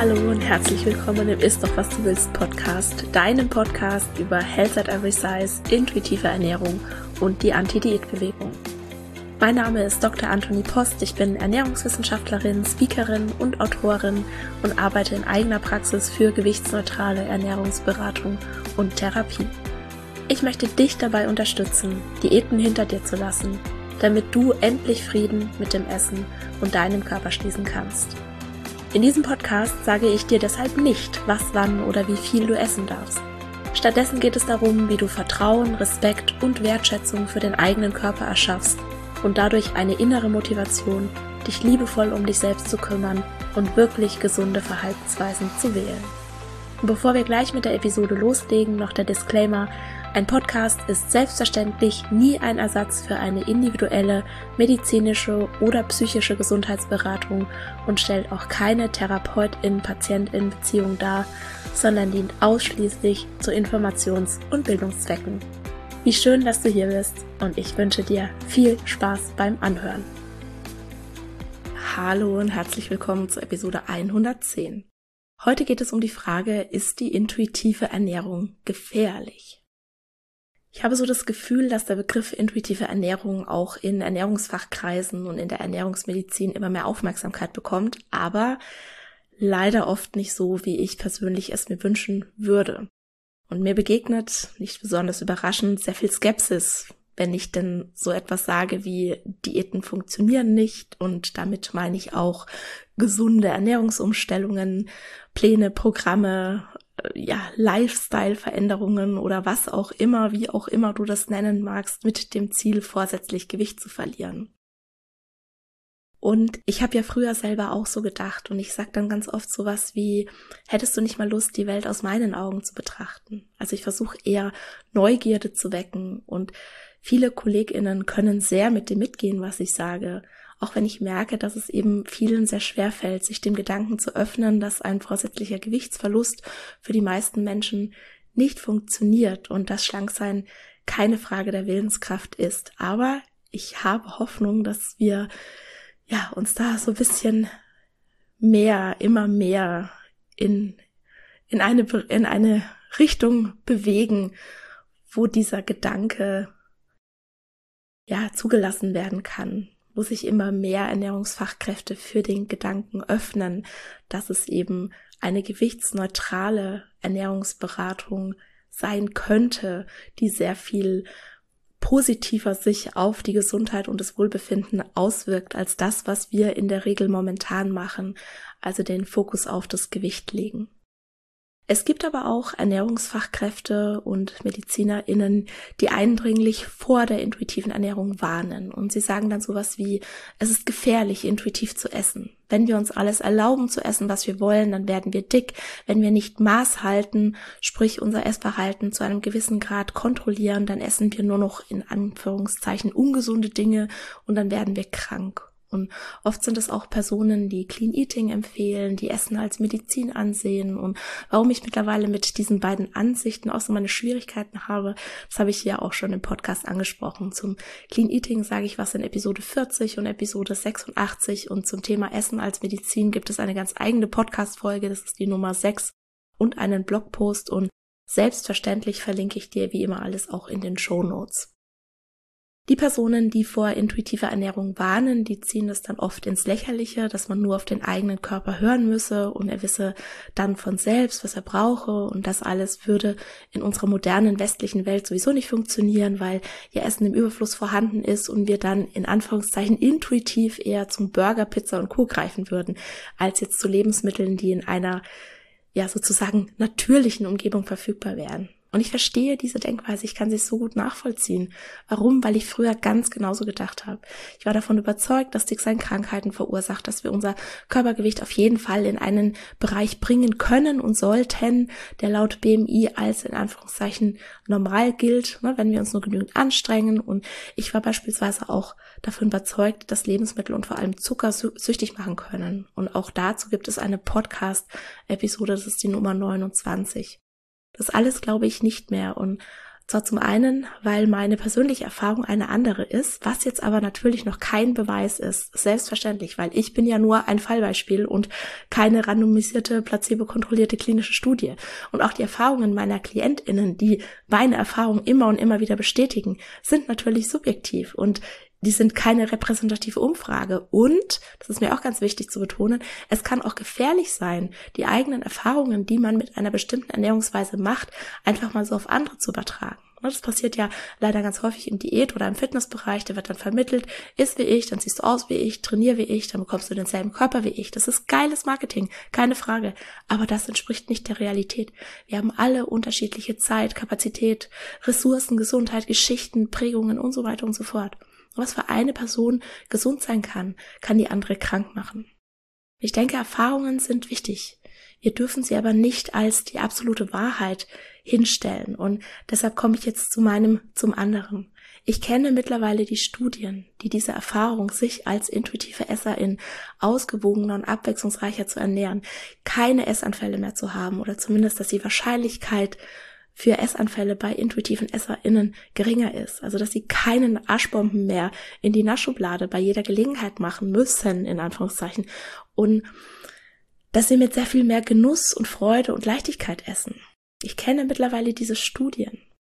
Hallo und herzlich willkommen im Ist doch was du willst Podcast, deinem Podcast über Health at Every Size, intuitive Ernährung und die Anti-Diät-Bewegung. Mein Name ist Dr. Antonie Post, ich bin Ernährungswissenschaftlerin, Speakerin und Autorin und arbeite in eigener Praxis für gewichtsneutrale Ernährungsberatung und Therapie. Ich möchte dich dabei unterstützen, Diäten hinter dir zu lassen, damit du endlich Frieden mit dem Essen und deinem Körper schließen kannst. In diesem Podcast sage ich dir deshalb nicht, was, wann oder wie viel du essen darfst. Stattdessen geht es darum, wie du Vertrauen, Respekt und Wertschätzung für den eigenen Körper erschaffst und dadurch eine innere Motivation, dich liebevoll um dich selbst zu kümmern und wirklich gesunde Verhaltensweisen zu wählen. Und bevor wir gleich mit der Episode loslegen, noch der Disclaimer: Ein Podcast ist selbstverständlich nie ein Ersatz für eine individuelle medizinische oder psychische Gesundheitsberatung und stellt auch keine Therapeutin-Patientin-Beziehung dar, sondern dient ausschließlich zu Informations- und Bildungszwecken. Wie schön, dass du hier bist und ich wünsche dir viel Spaß beim Anhören. Hallo und herzlich willkommen zur Episode 110. Heute geht es um die Frage, ist die intuitive Ernährung gefährlich? Ich habe so das Gefühl, dass der Begriff intuitive Ernährung auch in Ernährungsfachkreisen und in der Ernährungsmedizin immer mehr Aufmerksamkeit bekommt, aber leider oft nicht so, wie ich persönlich es mir wünschen würde. Und mir begegnet, nicht besonders überraschend, sehr viel Skepsis, wenn ich denn so etwas sage wie Diäten funktionieren nicht, und damit meine ich auch gesunde Ernährungsumstellungen, Pläne, Programme, Lifestyle-Veränderungen oder was auch immer, wie auch immer du das nennen magst, mit dem Ziel, vorsätzlich Gewicht zu verlieren. Und ich habe ja früher selber auch so gedacht und ich sage dann ganz oft sowas wie, hättest du nicht mal Lust, die Welt aus meinen Augen zu betrachten? Also ich versuche eher Neugierde zu wecken und viele KollegInnen können sehr mit dem mitgehen, was ich sage, auch wenn ich merke, dass es eben vielen sehr schwer fällt, sich dem Gedanken zu öffnen, dass ein vorsätzlicher Gewichtsverlust für die meisten Menschen nicht funktioniert und dass Schlanksein keine Frage der Willenskraft ist. Aber ich habe Hoffnung, dass wir uns da so ein bisschen immer mehr in eine Richtung bewegen, wo dieser Gedanke zugelassen werden kann, wo sich immer mehr Ernährungsfachkräfte für den Gedanken öffnen, dass es eben eine gewichtsneutrale Ernährungsberatung sein könnte, die sehr viel positiver sich auf die Gesundheit und das Wohlbefinden auswirkt als das, was wir in der Regel momentan machen, also den Fokus auf das Gewicht legen. Es gibt aber auch Ernährungsfachkräfte und MedizinerInnen, die eindringlich vor der intuitiven Ernährung warnen. Und sie sagen dann sowas wie, es ist gefährlich, intuitiv zu essen. Wenn wir uns alles erlauben zu essen, was wir wollen, dann werden wir dick. Wenn wir nicht Maß halten, sprich unser Essverhalten zu einem gewissen Grad kontrollieren, dann essen wir nur noch in Anführungszeichen ungesunde Dinge und dann werden wir krank. Und oft sind es auch Personen, die Clean Eating empfehlen, die Essen als Medizin ansehen. Und warum ich mittlerweile mit diesen beiden Ansichten auch so meine Schwierigkeiten habe, das habe ich ja auch schon im Podcast angesprochen. Zum Clean Eating sage ich was in Episode 40 und Episode 86. Und zum Thema Essen als Medizin gibt es eine ganz eigene Podcast-Folge, das ist die Nummer 6, und einen Blogpost. Und selbstverständlich verlinke ich dir wie immer alles auch in den Shownotes. Die Personen, die vor intuitiver Ernährung warnen, die ziehen es dann oft ins Lächerliche, dass man nur auf den eigenen Körper hören müsse und er wisse dann von selbst, was er brauche, und das alles würde in unserer modernen westlichen Welt sowieso nicht funktionieren, weil ja Essen im Überfluss vorhanden ist und wir dann in Anführungszeichen intuitiv eher zum Burger, Pizza und Co. greifen würden, als jetzt zu Lebensmitteln, die in einer sozusagen natürlichen Umgebung verfügbar wären. Und ich verstehe diese Denkweise, ich kann sie so gut nachvollziehen. Warum? Weil ich früher ganz genauso gedacht habe. Ich war davon überzeugt, dass Dicksein Krankheiten verursacht, dass wir unser Körpergewicht auf jeden Fall in einen Bereich bringen können und sollten, der laut BMI als in Anführungszeichen normal gilt, wenn wir uns nur genügend anstrengen. Und ich war beispielsweise auch davon überzeugt, dass Lebensmittel und vor allem Zucker süchtig machen können. Und auch dazu gibt es eine Podcast-Episode, das ist die Nummer 29. Das alles glaube ich nicht mehr, und Zwar zum einen, weil meine persönliche Erfahrung eine andere ist, was jetzt aber natürlich noch kein Beweis ist. Selbstverständlich, weil ich bin ja nur ein Fallbeispiel und keine randomisierte, placebo-kontrollierte klinische Studie. Und auch die Erfahrungen meiner KlientInnen, die meine Erfahrung immer und immer wieder bestätigen, sind natürlich subjektiv und die sind keine repräsentative Umfrage. Und, das ist mir auch ganz wichtig zu betonen, es kann auch gefährlich sein, die eigenen Erfahrungen, die man mit einer bestimmten Ernährungsweise macht, einfach mal so auf andere zu übertragen. Das passiert ja leider ganz häufig im Diät- oder im Fitnessbereich. Da wird dann vermittelt, iss wie ich, dann siehst du aus wie ich, trainier wie ich, dann bekommst du denselben Körper wie ich. Das ist geiles Marketing, keine Frage. Aber das entspricht nicht der Realität. Wir haben alle unterschiedliche Zeit, Kapazität, Ressourcen, Gesundheit, Geschichten, Prägungen und so weiter und so fort. Was für eine Person gesund sein kann, kann die andere krank machen. Ich denke, Erfahrungen sind wichtig. Wir dürfen sie aber nicht als die absolute Wahrheit hinstellen. Und deshalb komme ich jetzt zum anderen. Ich kenne mittlerweile die Studien, die diese Erfahrung, sich als intuitive Esserin ausgewogener und abwechslungsreicher zu ernähren, keine Essanfälle mehr zu haben oder zumindest, dass die Wahrscheinlichkeit für Essanfälle bei intuitiven EsserInnen geringer ist. Also, dass sie keinen Arschbomben mehr in die Naschschublade bei jeder Gelegenheit machen müssen, in Anführungszeichen. Und dass sie mit sehr viel mehr Genuss und Freude und Leichtigkeit essen. Ich kenne mittlerweile diese Studien,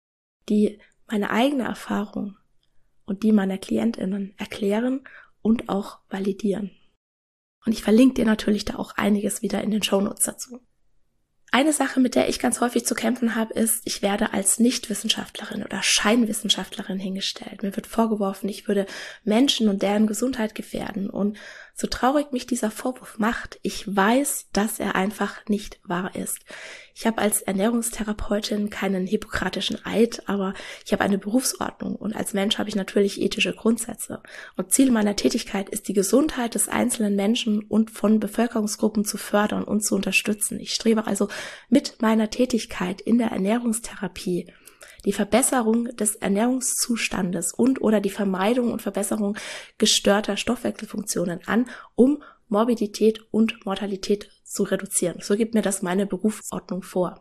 die meine eigene Erfahrung und die meiner KlientInnen erklären und auch validieren. Und ich verlinke dir natürlich da auch einiges wieder in den Shownotes dazu. Eine Sache, mit der ich ganz häufig zu kämpfen habe, ist, ich werde als Nichtwissenschaftlerin oder Scheinwissenschaftlerin hingestellt. Mir wird vorgeworfen, ich würde Menschen und deren Gesundheit gefährden. Und so traurig mich dieser Vorwurf macht, ich weiß, dass er einfach nicht wahr ist. Ich habe als Ernährungstherapeutin keinen hippokratischen Eid, aber ich habe eine Berufsordnung und als Mensch habe ich natürlich ethische Grundsätze. Und Ziel meiner Tätigkeit ist, die Gesundheit des einzelnen Menschen und von Bevölkerungsgruppen zu fördern und zu unterstützen. Ich strebe also mit meiner Tätigkeit in der Ernährungstherapie die Verbesserung des Ernährungszustandes und oder die Vermeidung und Verbesserung gestörter Stoffwechselfunktionen an, um Morbidität und Mortalität zu reduzieren. So gibt mir das meine Berufsordnung vor.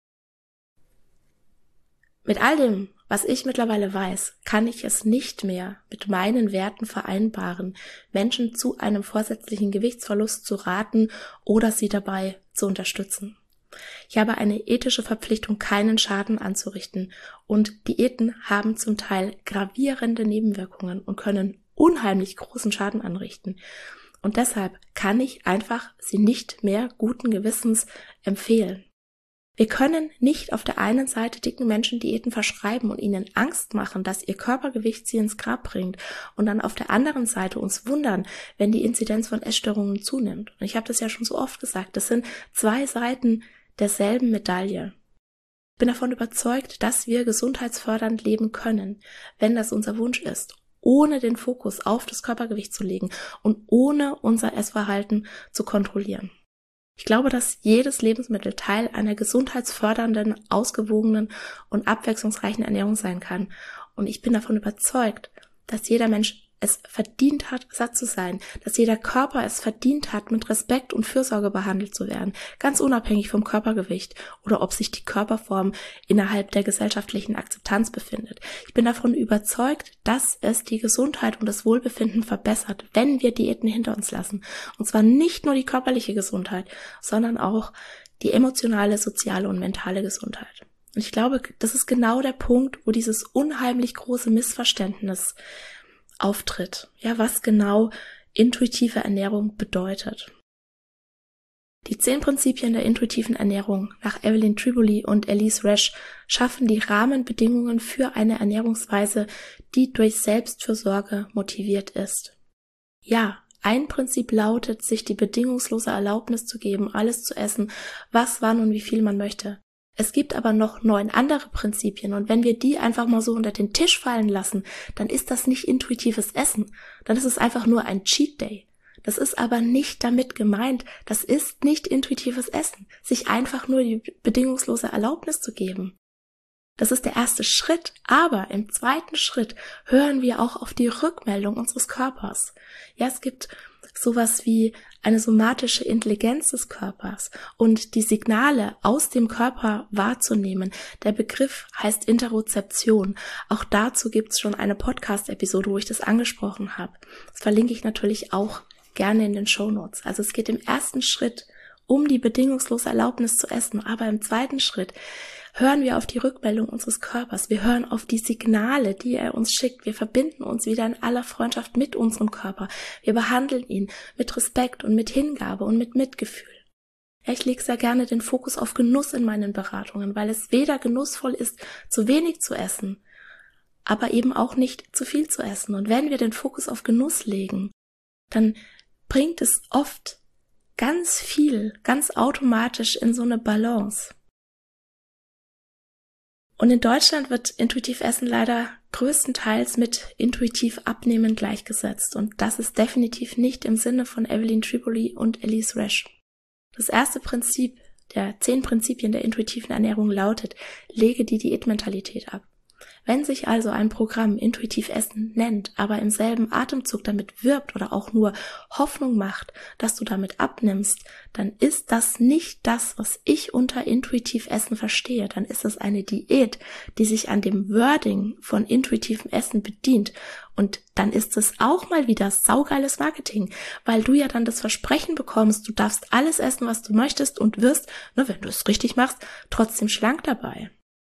Mit all dem, was ich mittlerweile weiß, kann ich es nicht mehr mit meinen Werten vereinbaren, Menschen zu einem vorsätzlichen Gewichtsverlust zu raten oder sie dabei zu unterstützen. Ich habe eine ethische Verpflichtung, keinen Schaden anzurichten, und Diäten haben zum Teil gravierende Nebenwirkungen und können unheimlich großen Schaden anrichten. Und deshalb kann ich einfach sie nicht mehr guten Gewissens empfehlen. Wir können nicht auf der einen Seite dicken Menschen Diäten verschreiben und ihnen Angst machen, dass ihr Körpergewicht sie ins Grab bringt, und dann auf der anderen Seite uns wundern, wenn die Inzidenz von Essstörungen zunimmt. Und ich habe das ja schon so oft gesagt, das sind zwei Seiten derselben Medaille. Ich bin davon überzeugt, dass wir gesundheitsfördernd leben können, wenn das unser Wunsch ist, ohne den Fokus auf das Körpergewicht zu legen und ohne unser Essverhalten zu kontrollieren. Ich glaube, dass jedes Lebensmittel Teil einer gesundheitsfördernden, ausgewogenen und abwechslungsreichen Ernährung sein kann. Und ich bin davon überzeugt, dass jeder Mensch es verdient hat, satt zu sein, dass jeder Körper es verdient hat, mit Respekt und Fürsorge behandelt zu werden, ganz unabhängig vom Körpergewicht oder ob sich die Körperform innerhalb der gesellschaftlichen Akzeptanz befindet. Ich bin davon überzeugt, dass es die Gesundheit und das Wohlbefinden verbessert, wenn wir Diäten hinter uns lassen. Und zwar nicht nur die körperliche Gesundheit, sondern auch die emotionale, soziale und mentale Gesundheit. Und ich glaube, das ist genau der Punkt, wo dieses unheimlich große Missverständnis auftritt. Ja, was genau intuitive Ernährung bedeutet. Die 10 Prinzipien der intuitiven Ernährung nach Evelyn Tribole und Elise Resch schaffen die Rahmenbedingungen für eine Ernährungsweise, die durch Selbstfürsorge motiviert ist. Ja, ein Prinzip lautet, sich die bedingungslose Erlaubnis zu geben, alles zu essen, was, wann und wie viel man möchte. Es gibt aber noch 9 andere Prinzipien, und wenn wir die einfach mal so unter den Tisch fallen lassen, dann ist das nicht intuitives Essen, dann ist es einfach nur ein Cheat Day. Das ist aber nicht damit gemeint, das ist nicht intuitives Essen, sich einfach nur die bedingungslose Erlaubnis zu geben. Das ist der erste Schritt, aber im zweiten Schritt hören wir auch auf die Rückmeldung unseres Körpers. Ja, es gibt sowas wie eine somatische Intelligenz des Körpers und die Signale aus dem Körper wahrzunehmen. Der Begriff heißt Interozeption. Auch dazu gibt es schon eine Podcast-Episode, wo ich das angesprochen habe. Das verlinke ich natürlich auch gerne in den Shownotes. Also es geht im ersten Schritt um die bedingungslose Erlaubnis zu essen, aber im zweiten Schritt hören wir auf die Rückmeldung unseres Körpers. Wir hören auf die Signale, die er uns schickt. Wir verbinden uns wieder in aller Freundschaft mit unserem Körper. Wir behandeln ihn mit Respekt und mit Hingabe und mit Mitgefühl. Ja, ich lege sehr gerne den Fokus auf Genuss in meinen Beratungen, weil es weder genussvoll ist, zu wenig zu essen, aber eben auch nicht zu viel zu essen. Und wenn wir den Fokus auf Genuss legen, dann bringt es oft ganz viel, ganz automatisch in so eine Balance. Und in Deutschland wird intuitiv Essen leider größtenteils mit intuitiv Abnehmen gleichgesetzt. Und das ist definitiv nicht im Sinne von Evelyn Tribole und Elyse Resch. Das erste Prinzip der 10 Prinzipien der intuitiven Ernährung lautet, lege die Diätmentalität ab. Wenn sich also ein Programm intuitiv Essen nennt, aber im selben Atemzug damit wirbt oder auch nur Hoffnung macht, dass du damit abnimmst, dann ist das nicht das, was ich unter intuitiv Essen verstehe. Dann ist es eine Diät, die sich an dem Wording von intuitivem Essen bedient. Und dann ist es auch mal wieder saugeiles Marketing, weil du ja dann das Versprechen bekommst, du darfst alles essen, was du möchtest und wirst, wenn du es richtig machst, trotzdem schlank dabei.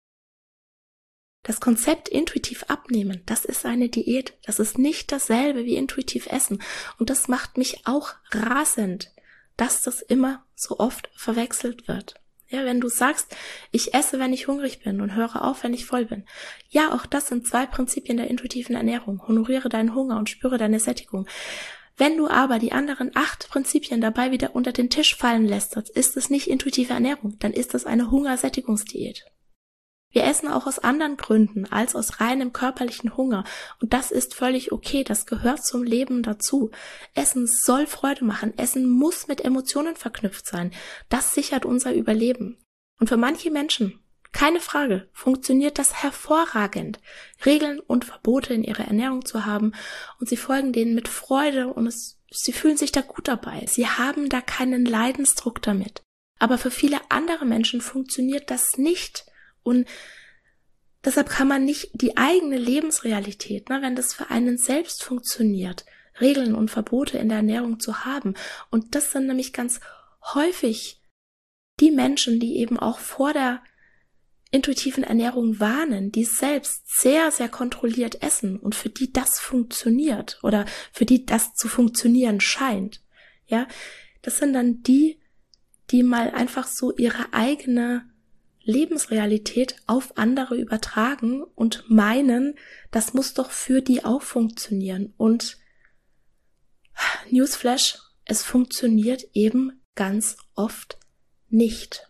Das Konzept intuitiv abnehmen, das ist eine Diät. Das ist nicht dasselbe wie intuitiv essen. Und das macht mich auch rasend, dass das immer so oft verwechselt wird. Ja, wenn du sagst, ich esse, wenn ich hungrig bin und höre auf, wenn ich voll bin. Ja, auch das sind 2 Prinzipien der intuitiven Ernährung. Honoriere deinen Hunger und spüre deine Sättigung. Wenn du aber die anderen 8 Prinzipien dabei wieder unter den Tisch fallen lässt, ist es nicht intuitive Ernährung, dann ist das eine Hungersättigungsdiät. Wir essen auch aus anderen Gründen als aus reinem körperlichen Hunger und das ist völlig okay, das gehört zum Leben dazu. Essen soll Freude machen, Essen muss mit Emotionen verknüpft sein, das sichert unser Überleben. Und für manche Menschen, keine Frage, funktioniert das hervorragend, Regeln und Verbote in ihrer Ernährung zu haben und sie folgen denen mit Freude und sie fühlen sich da gut dabei, sie haben da keinen Leidensdruck damit. Aber für viele andere Menschen funktioniert das nicht. Und deshalb kann man nicht die eigene Lebensrealität, wenn das für einen selbst funktioniert, Regeln und Verbote in der Ernährung zu haben. Und das sind nämlich ganz häufig die Menschen, die eben auch vor der intuitiven Ernährung warnen, die selbst sehr, sehr kontrolliert essen und für die das funktioniert oder für die das zu funktionieren scheint. Ja, das sind dann die mal einfach so ihre eigene Lebensrealität auf andere übertragen und meinen, das muss doch für die auch funktionieren. Und Newsflash, es funktioniert eben ganz oft nicht.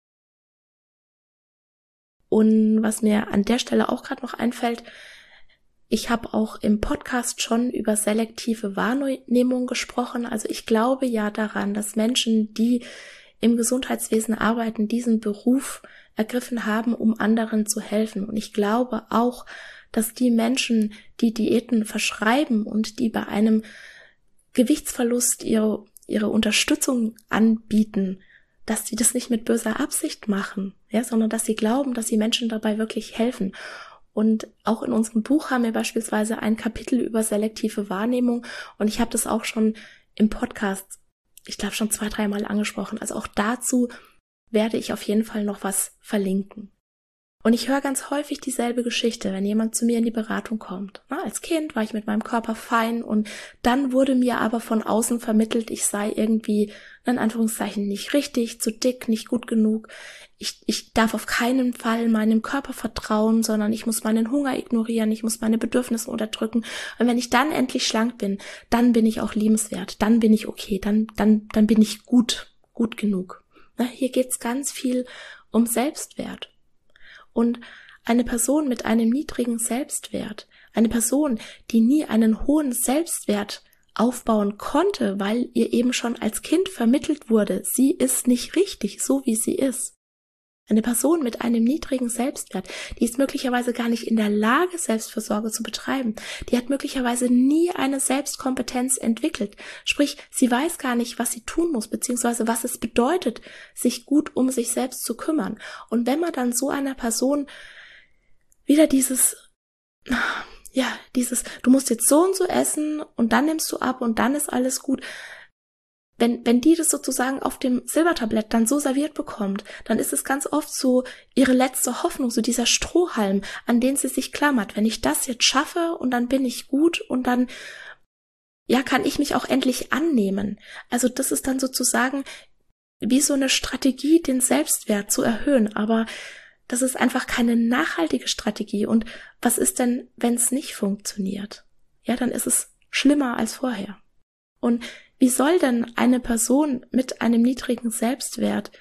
Und was mir an der Stelle auch gerade noch einfällt, ich habe auch im Podcast schon über selektive Wahrnehmung gesprochen. Also ich glaube ja daran, dass Menschen, die im Gesundheitswesen arbeiten, diesen Beruf ergriffen haben, um anderen zu helfen. Und ich glaube auch, dass die Menschen, die Diäten verschreiben und die bei einem Gewichtsverlust ihre Unterstützung anbieten, dass sie das nicht mit böser Absicht machen, ja, sondern dass sie glauben, dass sie Menschen dabei wirklich helfen. Und auch in unserem Buch haben wir beispielsweise ein Kapitel über selektive Wahrnehmung und ich habe das auch schon im Podcast, ich glaube schon 2-3 Mal angesprochen. Also auch dazu werde ich auf jeden Fall noch was verlinken. Und ich höre ganz häufig dieselbe Geschichte, wenn jemand zu mir in die Beratung kommt. Als Kind war ich mit meinem Körper fein und dann wurde mir aber von außen vermittelt, ich sei irgendwie, in Anführungszeichen, nicht richtig, zu dick, nicht gut genug. Ich darf auf keinen Fall meinem Körper vertrauen, sondern ich muss meinen Hunger ignorieren, ich muss meine Bedürfnisse unterdrücken. Und wenn ich dann endlich schlank bin, dann bin ich auch liebenswert, dann bin ich okay, dann bin ich gut genug. Hier geht's ganz viel um Selbstwert. Und eine Person mit einem niedrigen Selbstwert, eine Person, die nie einen hohen Selbstwert aufbauen konnte, weil ihr eben schon als Kind vermittelt wurde, sie ist nicht richtig, so wie sie ist. Eine Person mit einem niedrigen Selbstwert, die ist möglicherweise gar nicht in der Lage, Selbstfürsorge zu betreiben. Die hat möglicherweise nie eine Selbstkompetenz entwickelt. Sprich, sie weiß gar nicht, was sie tun muss, beziehungsweise was es bedeutet, sich gut um sich selbst zu kümmern. Und wenn man dann so einer Person wieder du musst jetzt so und so essen und dann nimmst du ab und dann ist alles gut. Wenn die das sozusagen auf dem Silbertablett dann so serviert bekommt, dann ist es ganz oft so ihre letzte Hoffnung, so dieser Strohhalm, an den sie sich klammert. Wenn ich das jetzt schaffe und dann bin ich gut und dann, kann ich mich auch endlich annehmen. Also das ist dann sozusagen wie so eine Strategie, den Selbstwert zu erhöhen, aber das ist einfach keine nachhaltige Strategie. Und was ist denn, wenn es nicht funktioniert? Ja, dann ist es schlimmer als vorher. Und wie soll denn eine Person mit einem niedrigen Selbstwert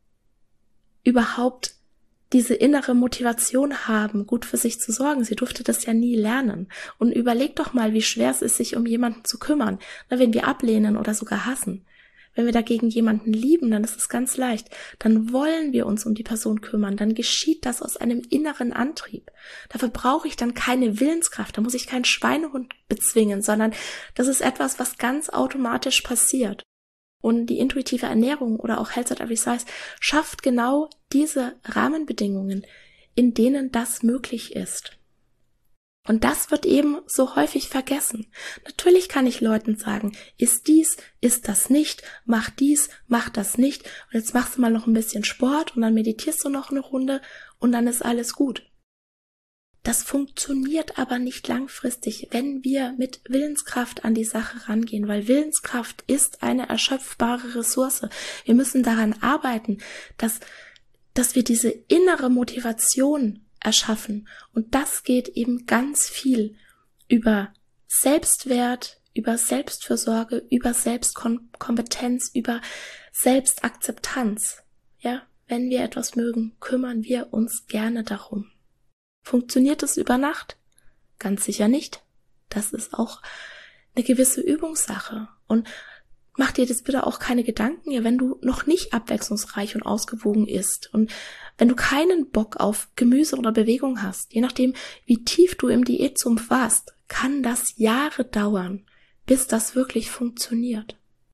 überhaupt diese innere Motivation haben, gut für sich zu sorgen? Sie durfte das ja nie lernen. Und überleg doch mal, wie schwer es ist, sich um jemanden zu kümmern, wenn wir ablehnen oder sogar hassen. Wenn wir dagegen jemanden lieben, dann ist es ganz leicht. Dann wollen wir uns um die Person kümmern. Dann geschieht das aus einem inneren Antrieb. Dafür brauche ich dann keine Willenskraft. Da muss ich keinen Schweinehund bezwingen, sondern das ist etwas, was ganz automatisch passiert. Und die intuitive Ernährung oder auch Health at Every Size schafft genau diese Rahmenbedingungen, in denen das möglich ist. Und das wird eben so häufig vergessen. Natürlich kann ich Leuten sagen, ist dies, ist das nicht, mach dies, mach das nicht. Und jetzt machst du mal noch ein bisschen Sport und dann meditierst du noch eine Runde und dann ist alles gut. Das funktioniert aber nicht langfristig, wenn wir mit Willenskraft an die Sache rangehen, weil Willenskraft ist eine erschöpfbare Ressource. Wir müssen daran arbeiten, dass wir diese innere Motivation erschaffen. Und das geht eben ganz viel über Selbstwert, über Selbstfürsorge, über Selbstkompetenz, über Selbstakzeptanz. Ja, wenn wir etwas mögen, kümmern wir uns gerne darum. Funktioniert es über Nacht? Ganz sicher nicht. Das ist auch eine gewisse Übungssache. Und mach dir das bitte auch keine Gedanken, wenn du noch nicht abwechslungsreich und ausgewogen isst und wenn du keinen Bock auf Gemüse oder Bewegung hast, je nachdem, wie tief du im Diätsumpf warst, kann das Jahre dauern, bis das wirklich funktioniert.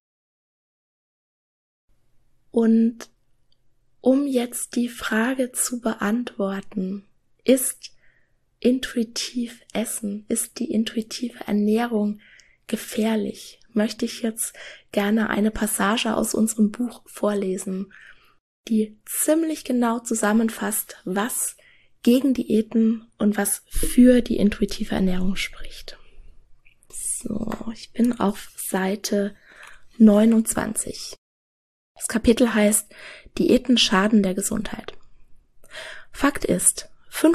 Und um jetzt die Frage zu beantworten, ist intuitiv Essen, ist die intuitive Ernährung gefährlich? Möchte ich jetzt gerne eine Passage aus unserem Buch vorlesen, die ziemlich genau zusammenfasst, was gegen Diäten und was für die intuitive Ernährung spricht. So, ich bin auf Seite 29. Das Kapitel heißt Diäten schaden der Gesundheit. Fakt ist,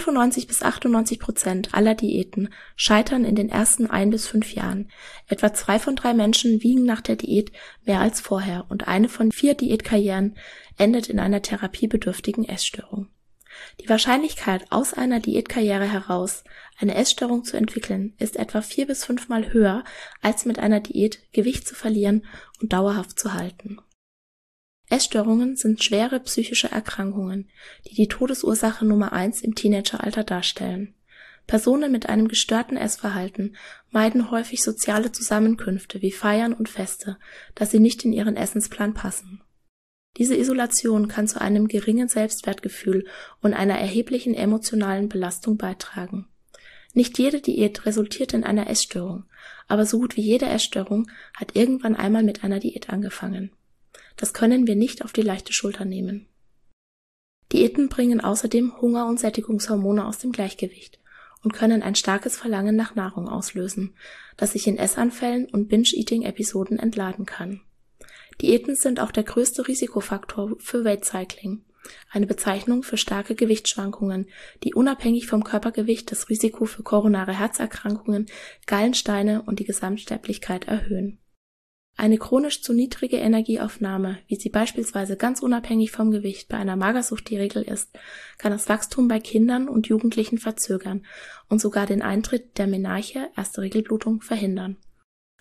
95-98% aller Diäten scheitern in den ersten 1 bis 5 Jahren. Etwa 2 von 3 Menschen wiegen nach der Diät mehr als vorher und 1 von 4 Diätkarrieren endet in einer therapiebedürftigen Essstörung. Die Wahrscheinlichkeit, aus einer Diätkarriere heraus eine Essstörung zu entwickeln, ist etwa 4 bis 5 Mal höher, als mit einer Diät Gewicht zu verlieren und dauerhaft zu halten. Essstörungen sind schwere psychische Erkrankungen, die die Todesursache Nummer 1 im Teenageralter darstellen. Personen mit einem gestörten Essverhalten meiden häufig soziale Zusammenkünfte wie Feiern und Feste, da sie nicht in ihren Essensplan passen. Diese Isolation kann zu einem geringen Selbstwertgefühl und einer erheblichen emotionalen Belastung beitragen. Nicht jede Diät resultiert in einer Essstörung, aber so gut wie jede Essstörung hat irgendwann einmal mit einer Diät angefangen. Das können wir nicht auf die leichte Schulter nehmen. Diäten bringen außerdem Hunger- und Sättigungshormone aus dem Gleichgewicht und können ein starkes Verlangen nach Nahrung auslösen, das sich in Essanfällen und Binge-Eating-Episoden entladen kann. Diäten sind auch der größte Risikofaktor für Weight Cycling, eine Bezeichnung für starke Gewichtsschwankungen, die unabhängig vom Körpergewicht das Risiko für koronare Herzerkrankungen, Gallensteine und die Gesamtsterblichkeit erhöhen. Eine chronisch zu niedrige Energieaufnahme, wie sie beispielsweise ganz unabhängig vom Gewicht bei einer Magersucht die Regel ist, kann das Wachstum bei Kindern und Jugendlichen verzögern und sogar den Eintritt der Menarche, erste Regelblutung, verhindern.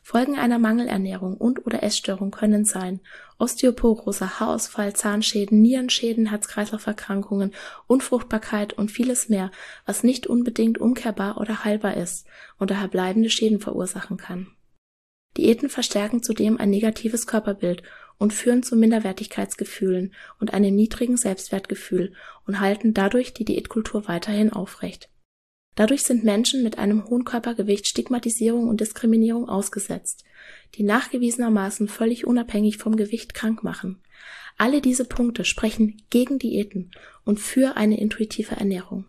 Folgen einer Mangelernährung und/oder Essstörung können sein Osteoporose, Haarausfall, Zahnschäden, Nierenschäden, Herz-Kreislauf-Erkrankungen, Unfruchtbarkeit und vieles mehr, was nicht unbedingt umkehrbar oder heilbar ist und daher bleibende Schäden verursachen kann. Diäten verstärken zudem ein negatives Körperbild und führen zu Minderwertigkeitsgefühlen und einem niedrigen Selbstwertgefühl und halten dadurch die Diätkultur weiterhin aufrecht. Dadurch sind Menschen mit einem hohen Körpergewicht Stigmatisierung und Diskriminierung ausgesetzt, die nachgewiesenermaßen völlig unabhängig vom Gewicht krank machen. Alle diese Punkte sprechen gegen Diäten und für eine intuitive Ernährung.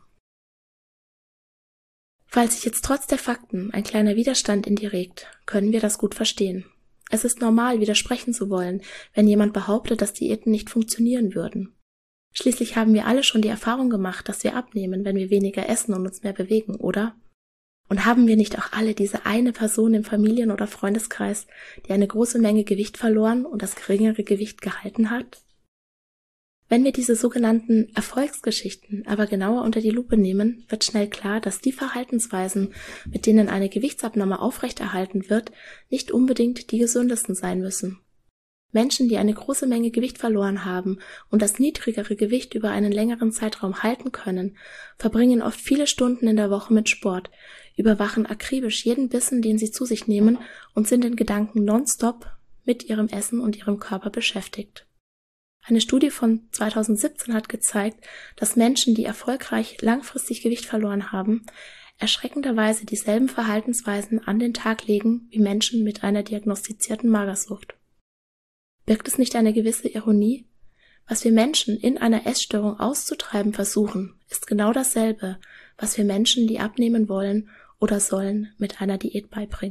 Falls sich jetzt trotz der Fakten ein kleiner Widerstand in dir regt, können wir das gut verstehen. Es ist normal, widersprechen zu wollen, wenn jemand behauptet, dass Diäten nicht funktionieren würden. Schließlich haben wir alle schon die Erfahrung gemacht, dass wir abnehmen, wenn wir weniger essen und uns mehr bewegen, oder? Und haben wir nicht auch alle diese eine Person im Familien- oder Freundeskreis, die eine große Menge Gewicht verloren und das geringere Gewicht gehalten hat? Wenn wir diese sogenannten Erfolgsgeschichten aber genauer unter die Lupe nehmen, wird schnell klar, dass die Verhaltensweisen, mit denen eine Gewichtsabnahme aufrechterhalten wird, nicht unbedingt die gesündesten sein müssen. Menschen, die eine große Menge Gewicht verloren haben und das niedrigere Gewicht über einen längeren Zeitraum halten können, verbringen oft viele Stunden in der Woche mit Sport, überwachen akribisch jeden Bissen, den sie zu sich nehmen und sind in Gedanken nonstop mit ihrem Essen und ihrem Körper beschäftigt. Eine Studie von 2017 hat gezeigt, dass Menschen, die erfolgreich langfristig Gewicht verloren haben, erschreckenderweise dieselben Verhaltensweisen an den Tag legen wie Menschen mit einer diagnostizierten Magersucht. Birgt es nicht eine gewisse Ironie? Was wir Menschen in einer Essstörung auszutreiben versuchen, ist genau dasselbe, was wir Menschen, die abnehmen wollen oder sollen, mit einer Diät beibringen.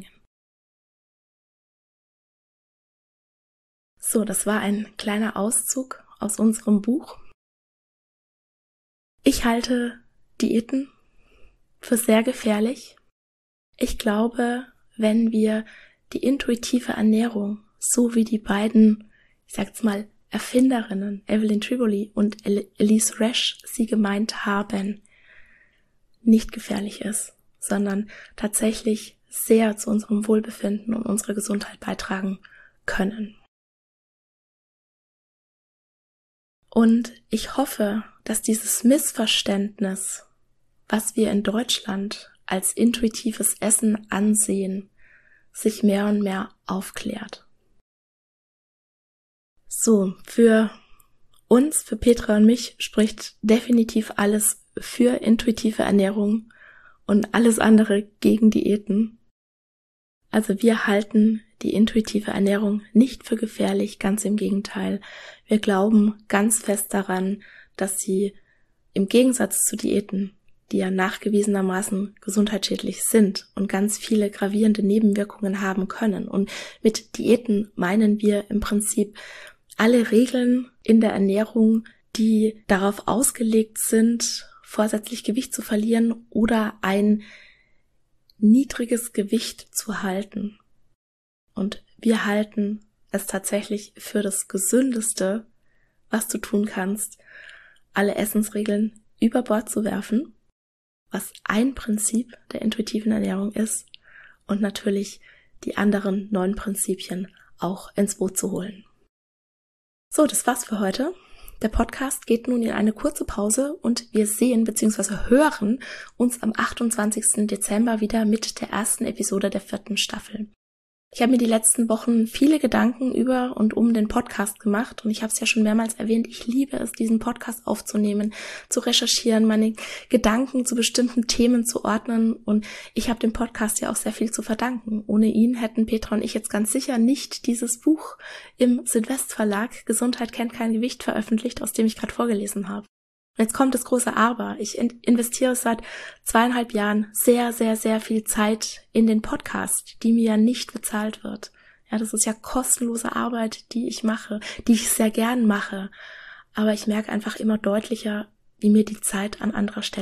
So, das war ein kleiner Auszug aus unserem Buch. Ich halte Diäten für sehr gefährlich. Ich glaube, wenn wir die intuitive Ernährung, so wie die beiden, ich sag jetzt mal, Erfinderinnen, Evelyn Tribole und Elyse Resch, sie gemeint haben, nicht gefährlich ist, sondern tatsächlich sehr zu unserem Wohlbefinden und unserer Gesundheit beitragen können. Und ich hoffe, dass dieses Missverständnis, was wir in Deutschland als intuitives Essen ansehen, sich mehr und mehr aufklärt. So, für uns, für Petra und mich, spricht definitiv alles für intuitive Ernährung und alles andere gegen Diäten. Also wir halten die intuitive Ernährung nicht für gefährlich, ganz im Gegenteil. Wir glauben ganz fest daran, dass sie im Gegensatz zu Diäten, die ja nachgewiesenermaßen gesundheitsschädlich sind und ganz viele gravierende Nebenwirkungen haben können. Und mit Diäten meinen wir im Prinzip alle Regeln in der Ernährung, die darauf ausgelegt sind, vorsätzlich Gewicht zu verlieren oder ein niedriges Gewicht zu halten. Und wir halten es tatsächlich für das Gesündeste, was du tun kannst, alle Essensregeln über Bord zu werfen, was ein Prinzip der intuitiven Ernährung ist, und natürlich die anderen 9 Prinzipien auch ins Boot zu holen. So, das war's für heute. Der Podcast geht nun in eine kurze Pause und wir sehen bzw. hören uns am 28. Dezember wieder mit der ersten Episode der 4. Staffel. Ich habe mir die letzten Wochen viele Gedanken über und um den Podcast gemacht und ich habe es ja schon mehrmals erwähnt, ich liebe es, diesen Podcast aufzunehmen, zu recherchieren, meine Gedanken zu bestimmten Themen zu ordnen und ich habe dem Podcast ja auch sehr viel zu verdanken. Ohne ihn hätten Petra und ich jetzt ganz sicher nicht dieses Buch im Südwest Verlag Gesundheit kennt kein Gewicht veröffentlicht, aus dem ich gerade vorgelesen habe. Und jetzt kommt das große Aber. Ich investiere seit 2,5 Jahren sehr, sehr, sehr viel Zeit in den Podcast, die mir ja nicht bezahlt wird. Ja, das ist ja kostenlose Arbeit, die ich mache, die ich sehr gern mache. Aber ich merke einfach immer deutlicher, wie mir die Zeit an anderer Stelle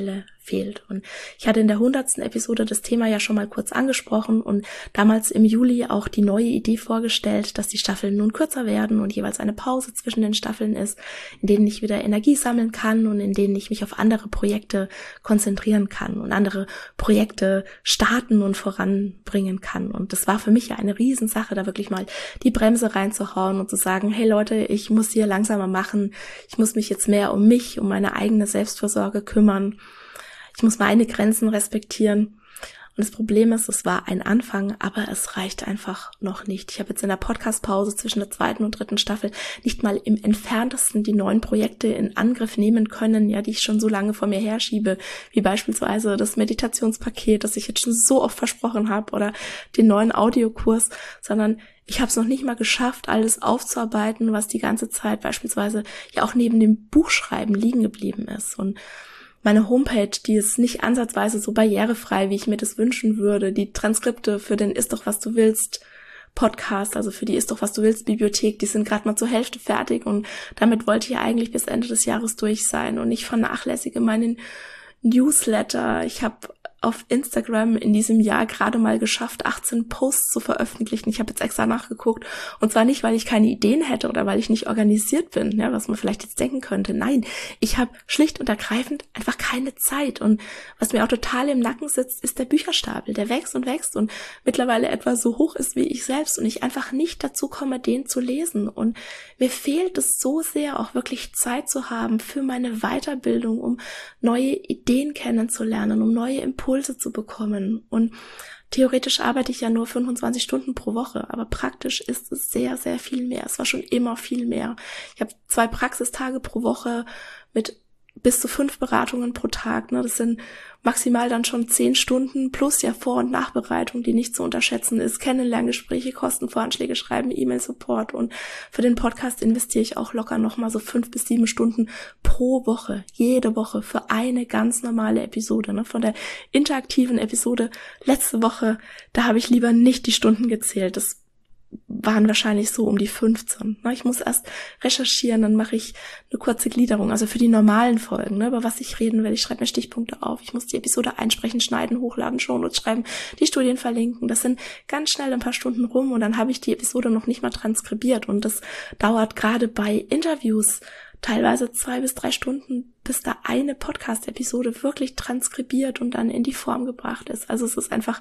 fehlt. Und ich hatte in der 100. Episode das Thema ja schon mal kurz angesprochen und damals im Juli auch die neue Idee vorgestellt, dass die Staffeln nun kürzer werden und jeweils eine Pause zwischen den Staffeln ist, in denen ich wieder Energie sammeln kann und in denen ich mich auf andere Projekte konzentrieren kann und andere Projekte starten und voranbringen kann. Und das war für mich ja eine Riesensache, da wirklich mal die Bremse reinzuhauen und zu sagen, hey Leute, ich muss hier langsamer machen, ich muss mich jetzt mehr um mich, um meine eigene Selbstfürsorge kümmern, ich muss meine Grenzen respektieren. Und das Problem ist, es war ein Anfang, aber es reicht einfach noch nicht. Ich habe jetzt in der Podcast-Pause zwischen der 2. und 3. Staffel nicht mal im entferntesten die neuen Projekte in Angriff nehmen können, ja, die ich schon so lange vor mir herschiebe, wie beispielsweise das Meditationspaket, das ich jetzt schon so oft versprochen habe, oder den neuen Audiokurs, sondern ich habe es noch nicht mal geschafft, alles aufzuarbeiten, was die ganze Zeit beispielsweise ja auch neben dem Buchschreiben liegen geblieben ist. Und meine Homepage, die ist nicht ansatzweise so barrierefrei, wie ich mir das wünschen würde. Die Transkripte für den Ist doch was du willst Podcast, also für die Ist doch was du willst Bibliothek, die sind gerade mal zur Hälfte fertig und damit wollte ich ja eigentlich bis Ende des Jahres durch sein. Und ich vernachlässige meinen Newsletter. Ich habe auf Instagram in diesem Jahr gerade mal geschafft, 18 Posts zu veröffentlichen. Ich habe jetzt extra nachgeguckt. Und zwar nicht, weil ich keine Ideen hätte oder weil ich nicht organisiert bin, ja, was man vielleicht jetzt denken könnte. Nein, ich habe schlicht und ergreifend einfach keine Zeit. Und was mir auch total im Nacken sitzt, ist der Bücherstapel. Der wächst und mittlerweile etwa so hoch ist wie ich selbst. Und ich einfach nicht dazu komme, den zu lesen. Und mir fehlt es so sehr, auch wirklich Zeit zu haben für meine Weiterbildung, um neue Ideen kennenzulernen, um neue Impulse zu bekommen. Und theoretisch arbeite ich ja nur 25 Stunden pro Woche, aber praktisch ist es sehr, sehr viel mehr. Es war schon immer viel mehr. Ich habe 2 Praxistage pro Woche mit bis zu 5 Beratungen pro Tag. Ne? Das sind maximal dann schon 10 Stunden plus ja Vor- und Nachbereitung, die nicht zu unterschätzen ist. Kennenlerngespräche, Kostenvoranschläge schreiben, E-Mail-Support. Und für den Podcast investiere ich auch locker nochmal so 5 bis 7 Stunden pro Woche, jede Woche für eine ganz normale Episode. Ne? Von der interaktiven Episode letzte Woche, da habe ich lieber nicht die Stunden gezählt. Das waren wahrscheinlich so um die 15. Ich muss erst recherchieren, dann mache ich eine kurze Gliederung, also für die normalen Folgen, über was ich reden will. Ich schreibe mir Stichpunkte auf, ich muss die Episode einsprechen, schneiden, hochladen, Shownotes schreiben, die Studien verlinken. Das sind ganz schnell ein paar Stunden rum und dann habe ich die Episode noch nicht mal transkribiert. Und das dauert gerade bei Interviews teilweise 2 bis 3 Stunden, bis da eine Podcast-Episode wirklich transkribiert und dann in die Form gebracht ist. Also es ist einfach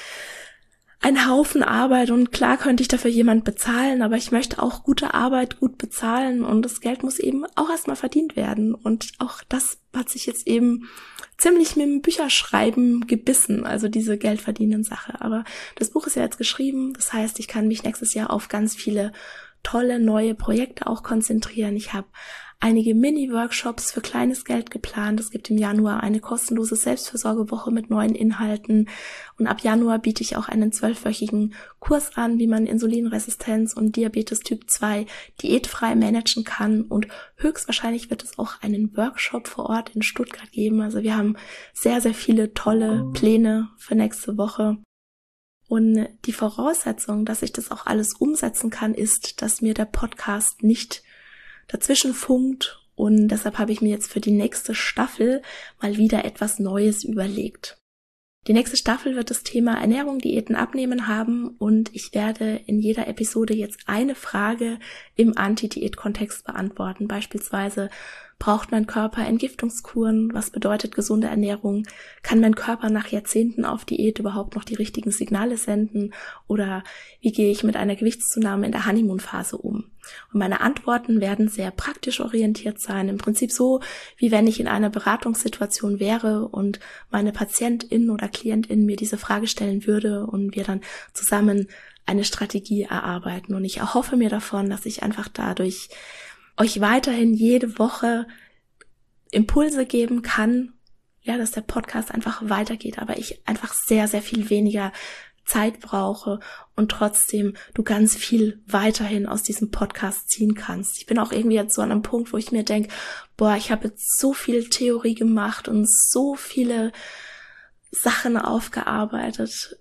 ein Haufen Arbeit und klar könnte ich dafür jemand bezahlen, aber ich möchte auch gute Arbeit gut bezahlen und das Geld muss eben auch erstmal verdient werden und auch das hat sich jetzt eben ziemlich mit dem Bücherschreiben gebissen, also diese geldverdienen Sache. Aber das Buch ist ja jetzt geschrieben, das heißt, ich kann mich nächstes Jahr auf ganz viele tolle neue Projekte auch konzentrieren. Ich habe einige Mini-Workshops für kleines Geld geplant. Es gibt im Januar eine kostenlose Selbstfürsorgewoche mit neuen Inhalten. Und ab Januar biete ich auch einen 12-wöchigen Kurs an, wie man Insulinresistenz und Diabetes Typ 2 diätfrei managen kann. Und höchstwahrscheinlich wird es auch einen Workshop vor Ort in Stuttgart geben. Also wir haben sehr, sehr viele tolle Pläne für nächste Woche. Und die Voraussetzung, dass ich das auch alles umsetzen kann, ist, dass mir der Podcast nicht dazwischen funkt und deshalb habe ich mir jetzt für die nächste Staffel mal wieder etwas Neues überlegt. Die nächste Staffel wird das Thema Ernährung, Diäten, Abnehmen haben und ich werde in jeder Episode jetzt eine Frage im Anti-Diät-Kontext beantworten. Beispielsweise, braucht mein Körper Entgiftungskuren? Was bedeutet gesunde Ernährung? Kann mein Körper nach Jahrzehnten auf Diät überhaupt noch die richtigen Signale senden? Oder wie gehe ich mit einer Gewichtszunahme in der Honeymoon-Phase um? Und meine Antworten werden sehr praktisch orientiert sein. Im Prinzip so, wie wenn ich in einer Beratungssituation wäre und meine Patientin oder Klientin mir diese Frage stellen würde und wir dann zusammen eine Strategie erarbeiten. Und ich erhoffe mir davon, dass ich einfach dadurch euch weiterhin jede Woche Impulse geben kann, ja, dass der Podcast einfach weitergeht, aber ich einfach sehr, sehr viel weniger Zeit brauche und trotzdem du ganz viel weiterhin aus diesem Podcast ziehen kannst. Ich bin auch irgendwie jetzt so an einem Punkt, wo ich mir denke, ich habe jetzt so viel Theorie gemacht und so viele Sachen aufgearbeitet.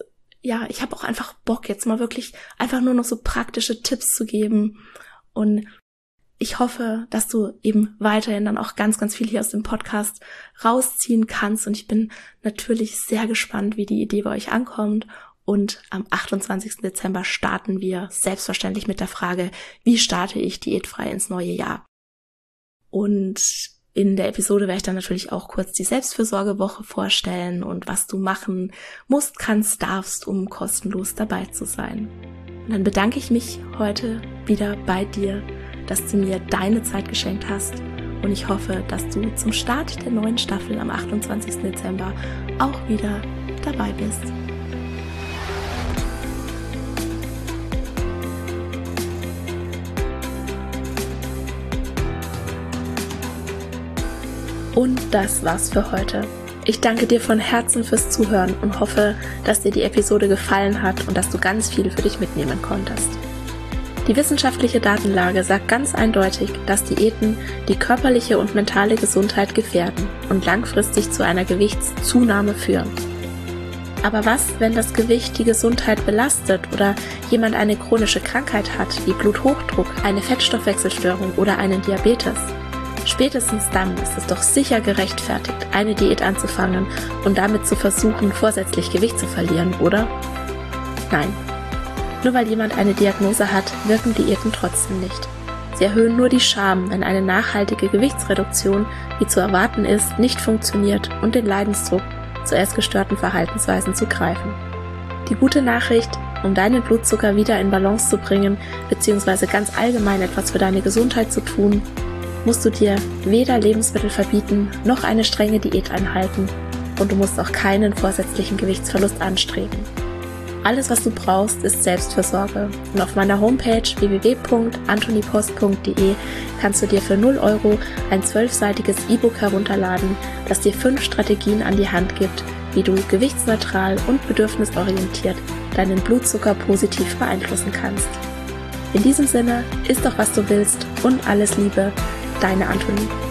Ich habe auch einfach Bock, jetzt mal wirklich einfach nur noch so praktische Tipps zu geben und ich hoffe, dass du eben weiterhin dann auch ganz, ganz viel hier aus dem Podcast rausziehen kannst. Und ich bin natürlich sehr gespannt, wie die Idee bei euch ankommt. Und am 28. Dezember starten wir selbstverständlich mit der Frage, wie starte ich diätfrei ins neue Jahr? Und in der Episode werde ich dann natürlich auch kurz die Selbstfürsorgewoche vorstellen und was du machen musst, kannst, darfst, um kostenlos dabei zu sein. Und dann bedanke ich mich heute wieder bei dir, dass du mir deine Zeit geschenkt hast, und ich hoffe, dass du zum Start der neuen Staffel am 28. Dezember auch wieder dabei bist. Und das war's für heute. Ich danke dir von Herzen fürs Zuhören und hoffe, dass dir die Episode gefallen hat und dass du ganz viel für dich mitnehmen konntest. Die wissenschaftliche Datenlage sagt ganz eindeutig, dass Diäten die körperliche und mentale Gesundheit gefährden und langfristig zu einer Gewichtszunahme führen. Aber was, wenn das Gewicht die Gesundheit belastet oder jemand eine chronische Krankheit hat, wie Bluthochdruck, eine Fettstoffwechselstörung oder einen Diabetes? Spätestens dann ist es doch sicher gerechtfertigt, eine Diät anzufangen und damit zu versuchen, vorsätzlich Gewicht zu verlieren, oder? Nein. Nur weil jemand eine Diagnose hat, wirken Diäten trotzdem nicht. Sie erhöhen nur die Scham, wenn eine nachhaltige Gewichtsreduktion, wie zu erwarten ist, nicht funktioniert, und den Leidensdruck, zu essgestörten Verhaltensweisen zu greifen. Die gute Nachricht: um deinen Blutzucker wieder in Balance zu bringen, bzw. ganz allgemein etwas für deine Gesundheit zu tun, musst du dir weder Lebensmittel verbieten, noch eine strenge Diät einhalten, und du musst auch keinen vorsätzlichen Gewichtsverlust anstreben. Alles, was du brauchst, ist Selbstfürsorge, und auf meiner Homepage www.antonipost.de kannst du dir für 0 € ein 12-seitiges E-Book herunterladen, das dir 5 Strategien an die Hand gibt, wie du gewichtsneutral und bedürfnisorientiert deinen Blutzucker positiv beeinflussen kannst. In diesem Sinne, iss doch, was du willst, und alles Liebe, deine Antonie.